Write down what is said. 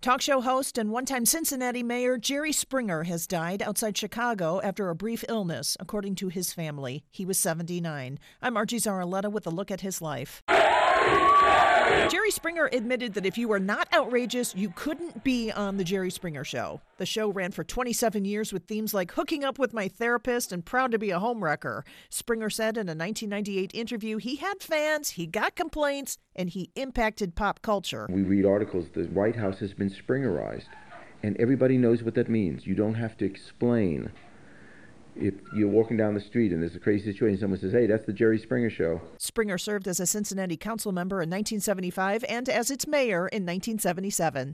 Talk show host and one-time Cincinnati mayor Jerry Springer has died outside Chicago after a brief illness, according to his family. He was 79. I'm Margie Zaraletta with a look at his life. Jerry Springer admitted that if you were not outrageous, you couldn't be on The Jerry Springer Show. The show ran for 27 years with themes like hooking up with my therapist and proud to be a homewrecker. Springer said in a 1998 interview he had fans, he got complaints, and he impacted pop culture. We read articles, the White House has been Springerized, and everybody knows what that means. You don't have to explain. If you're walking down the street and there's a crazy situation, someone says, hey, that's the Jerry Springer Show. Springer served as a Cincinnati council member in 1975 and as its mayor in 1977.